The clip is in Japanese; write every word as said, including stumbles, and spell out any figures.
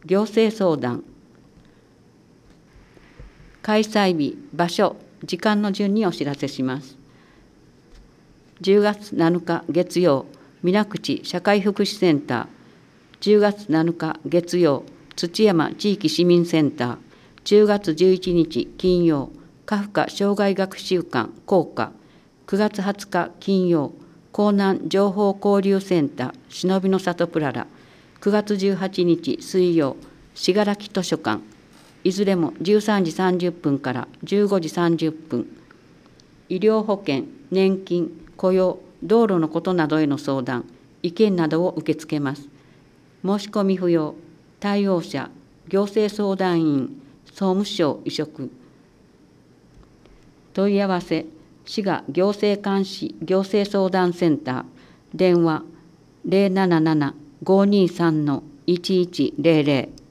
行政相談。開催日、場所、時間の順にお知らせします。じゅうがつなのか月曜、水口社会福祉センター。じゅうがつなのか月曜、土山地域市民センター。じゅうがつじゅういちにち金曜、カフカ障害学習館校歌。くがつはつか金曜、江南情報交流センター忍びの里プララ。くがつじゅうはちにち水曜、信楽図書館。いずれもじゅうさんじさんじゅっぷんからじゅうごじさんじゅっぷん。医療保険、年金、雇用、道路のことなどへの相談、意見などを受け付けます。申し込み不要。対応者、行政相談員、総務省委嘱。問い合わせ、滋賀行政監視行政相談センター。電話ゼロなななな ごーにーさん いちいちゼロゼロ。